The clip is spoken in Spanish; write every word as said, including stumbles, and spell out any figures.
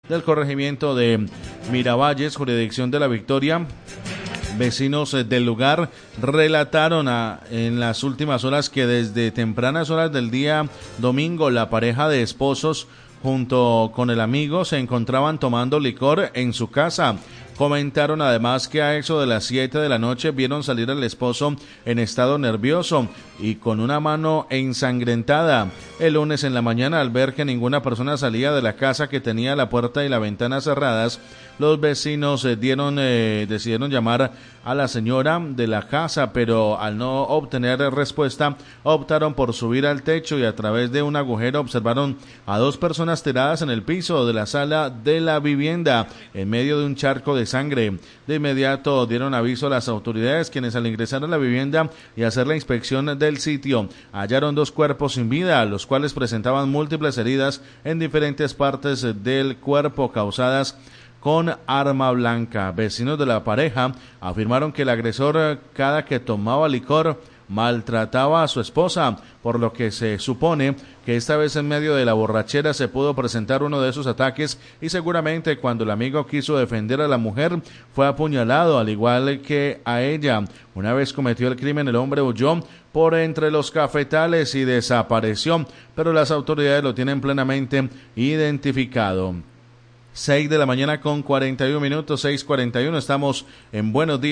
del corregimiento de Miravalles, jurisdicción de La Victoria. Vecinos del lugar relataron a, en las últimas horas que desde tempranas horas del día domingo la pareja de esposos junto con el amigo se encontraban tomando licor en su casa. Comentaron además que a eso de las siete de la noche vieron salir al esposo en estado nervioso y con una mano ensangrentada. El lunes en la mañana, al ver que ninguna persona salía de la casa, que tenía la puerta y la ventana cerradas, los vecinos eh, dieron, eh, decidieron llamar a la señora de la casa, pero al no obtener respuesta, optaron por subir al techo y a través de un agujero observaron a dos personas tiradas en el piso de la sala de la vivienda, en medio de un charco de sangre. De inmediato dieron aviso a las autoridades, quienes al ingresar a la vivienda y hacer la inspección del sitio, hallaron dos cuerpos sin vida, los cuales presentaban múltiples heridas en diferentes partes del cuerpo causadas con arma blanca. Vecinos de la pareja afirmaron que el agresor, cada que tomaba licor, maltrataba a su esposa, por lo que se supone que esta vez en medio de la borrachera se pudo presentar uno de esos ataques y seguramente cuando el amigo quiso defender a la mujer fue apuñalado al igual que a ella. Una vez cometió el crimen, el hombre huyó por entre los cafetales y desapareció, pero las autoridades lo tienen plenamente identificado. seis de la mañana con cuarenta y un minutos, seis cuarenta y uno, estamos en Buenos Días.